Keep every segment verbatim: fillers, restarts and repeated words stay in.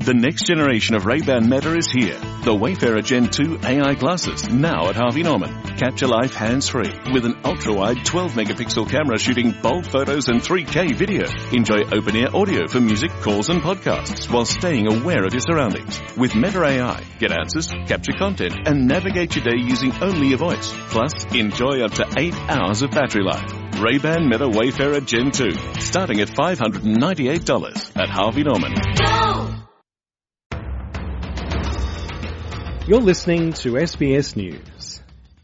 The next generation of Ray-Ban Meta is here. The Wayfarer Gen two A I glasses, now at Harvey Norman. Capture life hands-free with an ultra-wide twelve megapixel camera shooting bold photos and three K video. Enjoy open-ear audio for music, calls and podcasts while staying aware of your surroundings. With Meta A I, get answers, capture content and navigate your day using only your voice. Plus, enjoy up to eight hours of battery life. Ray-Ban Meta Wayfarer Gen two, starting at five hundred ninety-eight dollars at Harvey Norman. Go! You're listening to S B S News.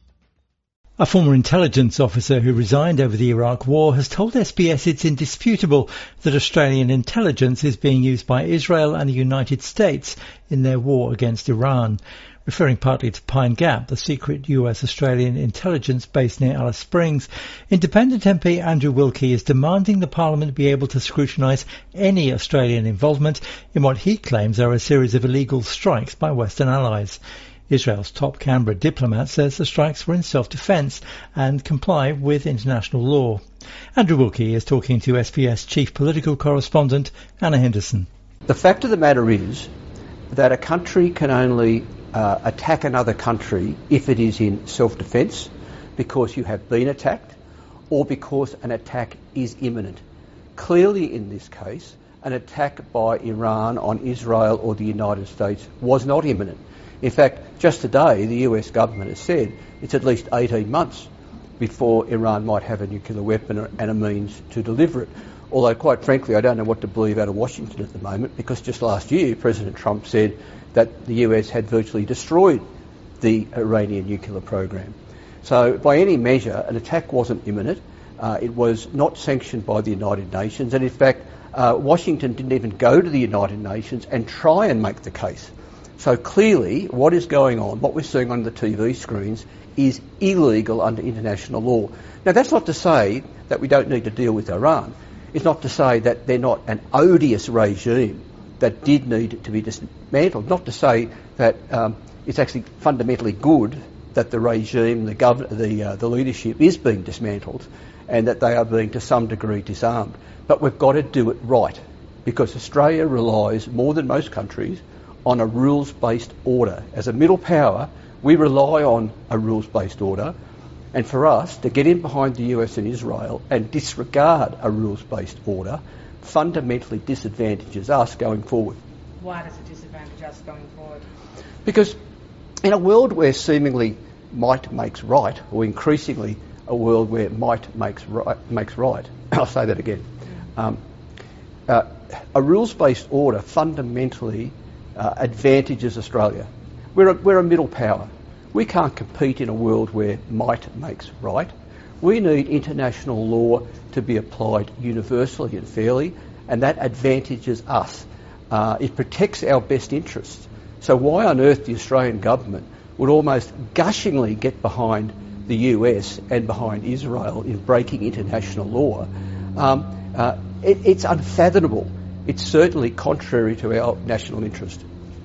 A former intelligence officer who resigned over the Iraq War has told S B S it's indisputable that Australian intelligence is being used by Israel and the United States in their war against Iran. Referring partly to Pine Gap, the secret U S-Australian intelligence base near Alice Springs, Independent M P Andrew Wilkie is demanding the Parliament be able to scrutinise any Australian involvement in what he claims are a series of illegal strikes by Western allies. Israel's top Canberra diplomat says the strikes were in self-defence and comply with international law. Andrew Wilkie is talking to S B S chief political correspondent Anna Henderson. The fact of the matter is that a country can only uh, attack another country if it is in self-defence, because you have been attacked, or because an attack is imminent. Clearly in this case, an attack by Iran on Israel or the United States was not imminent. In fact, just today the U S government has said it's at least eighteen months before Iran might have a nuclear weapon and a means to deliver it. Although, quite frankly, I don't know what to believe out of Washington at the moment, because just last year President Trump said that the U S had virtually destroyed the Iranian nuclear program. So by any measure, an attack wasn't imminent. Uh, it was not sanctioned by the United Nations, and in fact, uh, Washington didn't even go to the United Nations and try and make the case. So clearly, what is going on, what we're seeing on the T V screens, is illegal under international law. Now, that's not to say that we don't need to deal with Iran. It's not to say that they're not an odious regime that did need to be dismantled. Not to say that um, it's actually fundamentally good that the regime, the gov- the uh, the leadership is being dismantled, and that they are being to some degree disarmed. But we've got to do it right, because Australia relies more than most countries on a rules-based order. As a middle power, we rely on a rules-based order, and for us to get in behind the U S and Israel and disregard a rules-based order fundamentally disadvantages us going forward. Why does it disadvantage us going forward? Because in a world where seemingly might makes right, or increasingly a world where might makes right, makes right I'll say that again, um, uh, a rules-based order fundamentally uh, advantages Australia. We're a, we're a middle power. We can't compete in a world where might makes right. We need international law to be applied universally and fairly, and that advantages us. Uh, it protects our best interests. So why on earth the Australian government would almost gushingly get behind the U S and behind Israel in breaking international law, um, uh, it, it's unfathomable. It's certainly contrary to our national interest.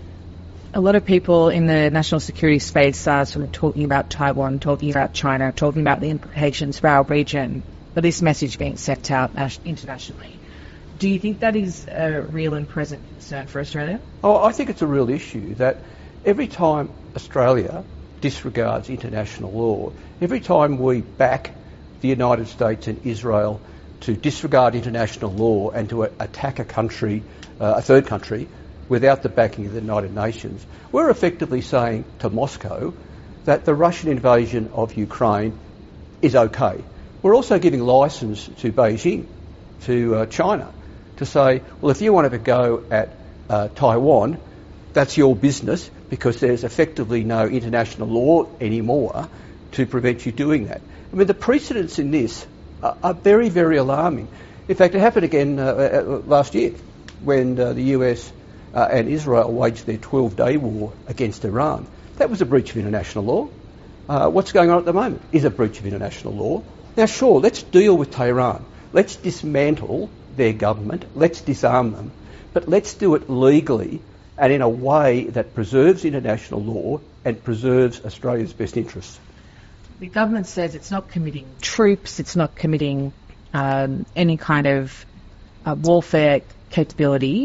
A lot of people in the national security space are sort of talking about Taiwan, talking about China, talking about the implications for our region, but this message being sent out internationally. Do you think that is a real and present concern for Australia? Oh, I think it's a real issue that every time Australia disregards international law, every time we back the United States and Israel to disregard international law and to a- attack a country, uh, a third country, without the backing of the United Nations, we're effectively saying to Moscow that the Russian invasion of Ukraine is okay. We're also giving licence to Beijing, to uh, China, to say, well, if you want to have a go at uh, Taiwan, that's your business, because there's effectively no international law anymore to prevent you doing that. I mean, the precedents in this are, are very, very alarming. In fact, it happened again uh, uh, last year when uh, the U S uh, and Israel waged their twelve-day war against Iran. That was a breach of international law. Uh, what's going on at the moment is a breach of international law. Now, sure, let's deal with Tehran. Let's dismantle their government. Let's disarm them. But let's do it legally and in a way that preserves international law and preserves Australia's best interests. The government says it's not committing troops, it's not committing um, any kind of uh, warfare capability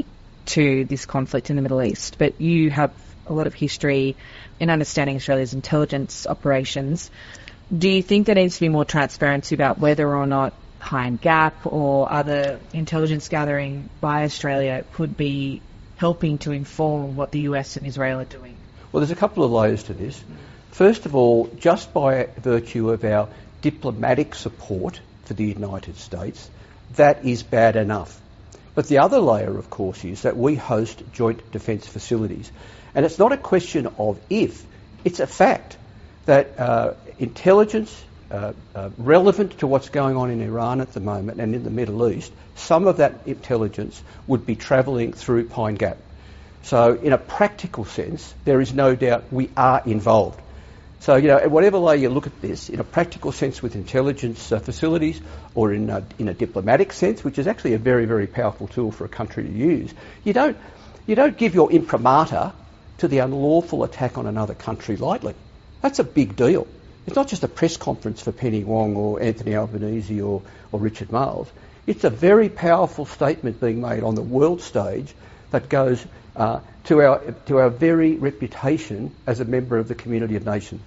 to this conflict in the Middle East, but you have a lot of history in understanding Australia's intelligence operations. Do you think there needs to be more transparency about whether or not Pine Gap or other intelligence gathering by Australia could be helping to inform what the U S and Israel are doing? Well, there's a couple of layers to this. First of all, just by virtue of our diplomatic support for the United States, that is bad enough. But the other layer, of course, is that we host joint defence facilities. And it's not a question of if, it's a fact that uh, intelligence uh, uh, relevant to what's going on in Iran at the moment and in the Middle East, some of that intelligence would be travelling through Pine Gap. So in a practical sense, there is no doubt we are involved. So, you know, at whatever way you look at this, in a practical sense with intelligence uh, facilities or in a, in a diplomatic sense, which is actually a very, very powerful tool for a country to use, you don't, you don't give your imprimatur to the unlawful attack on another country lightly. That's a big deal. It's not just a press conference for Penny Wong or Anthony Albanese or, or Richard Marles. It's a very powerful statement being made on the world stage that goes uh, to our to our very reputation as a member of the community of nations.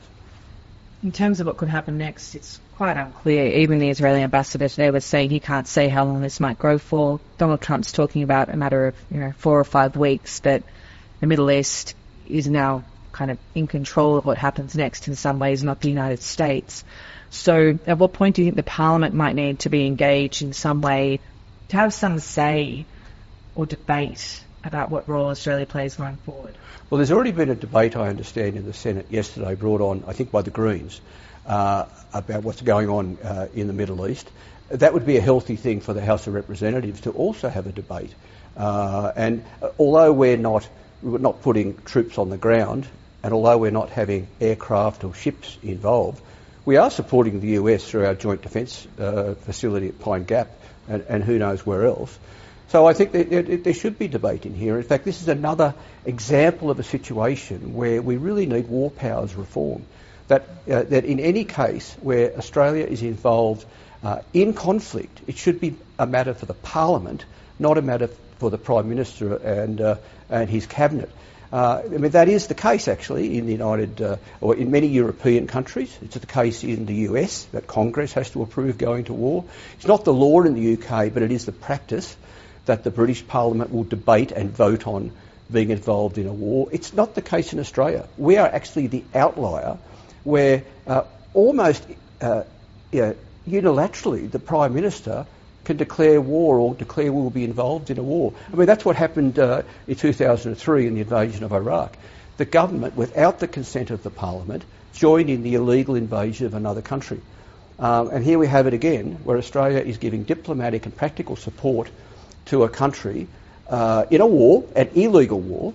In terms of what could happen next, it's quite unclear. Even the Israeli ambassador today was saying he can't say how long this might go for. Donald Trump's talking about a matter of, you know, four or five weeks, but the Middle East is now kind of in control of what happens next in some ways, not the United States. So at what point do you think the Parliament might need to be engaged in some way to have some say or debate about what role Australia plays going forward? Well, there's already been a debate, I understand, in the Senate yesterday, brought on, I think, by the Greens, uh, about what's going on uh, in the Middle East. That would be a healthy thing for the House of Representatives to also have a debate. Uh, and uh, although we're not, we're not putting troops on the ground, and although we're not having aircraft or ships involved, we are supporting the U S through our joint defence uh, facility at Pine Gap, and, and who knows where else. So I think that there, there should be debate in here. In fact, this is another example of a situation where we really need war powers reform. That, uh, that in any case where Australia is involved uh, in conflict, it should be a matter for the Parliament, not a matter for the Prime Minister and, uh, and his Cabinet. Uh, I mean, that is the case, actually, in the United, uh, or in many European countries. It's the case in the U S, that Congress has to approve going to war. It's not the law in the U K, but it is the practice that the British Parliament will debate and vote on being involved in a war. It's not the case in Australia. We are actually the outlier where uh, almost uh, you know, unilaterally the Prime Minister can declare war or declare we will be involved in a war. I mean, that's what happened uh, in two thousand three in the invasion of Iraq. The government, without the consent of the Parliament, joined in the illegal invasion of another country. Um, and here we have it again, where Australia is giving diplomatic and practical support to a country uh, in a war, an illegal war,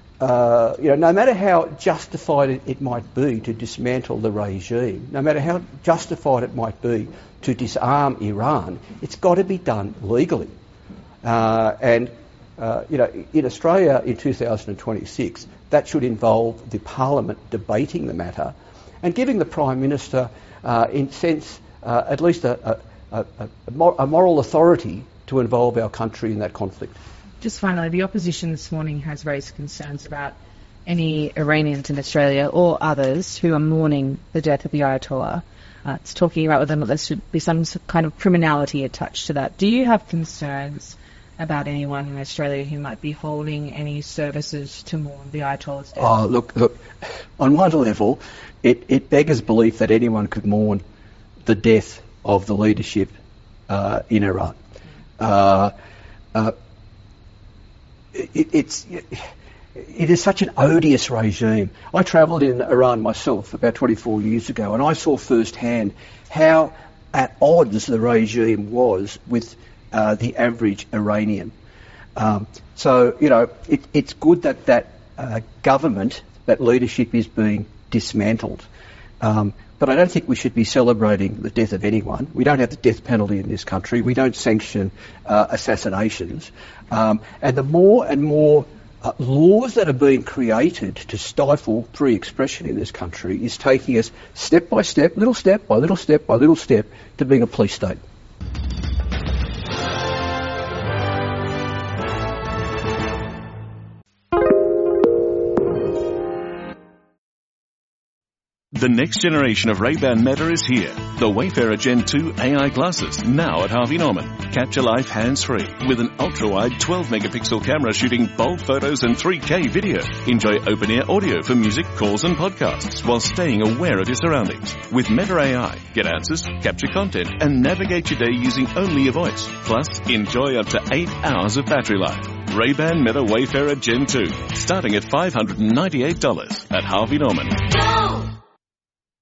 uh, you know, no matter how justified it, it might be to dismantle the regime, no matter how justified it might be to disarm Iran, it's got to be done legally. Uh, and, uh, you know, in Australia in two thousand twenty-six, that should involve the Parliament debating the matter and giving the Prime Minister, uh, in sense, uh, at least a, a, a, a moral authority to involve our country in that conflict. Just finally, the opposition this morning has raised concerns about any Iranians in Australia or others who are mourning the death of the Ayatollah. Uh, it's talking about whether there should be some kind of criminality attached to that. Do you have concerns about anyone in Australia who might be holding any services to mourn the Ayatollah's death? Oh, look, look. On one level, it, it beggars belief that anyone could mourn the death of the leadership uh, in Iran. Uh, uh, it, it's it is such an odious regime. I travelled in Iran myself about twenty-four years ago, and I saw firsthand how at odds the regime was with uh, the average Iranian. Um, so you know, it, it's good that that uh, government, that leadership, is being dismantled. Um, But I don't think we should be celebrating the death of anyone. We don't have the death penalty in this country. We don't sanction uh, assassinations. Um, and the more and more uh, laws that are being created to stifle free expression in this country is taking us step by step, little step by little step by little step, to being a police state. The next generation of Ray-Ban Meta is here. The Wayfarer Gen two A I glasses, now at Harvey Norman. Capture life hands-free with an ultra-wide twelve megapixel camera shooting bold photos and three K video. Enjoy open-ear audio for music, calls and podcasts while staying aware of your surroundings. With Meta A I, get answers, capture content and navigate your day using only your voice. Plus, enjoy up to eight hours of battery life. Ray-Ban Meta Wayfarer Gen two, starting at five hundred ninety-eight dollars at Harvey Norman.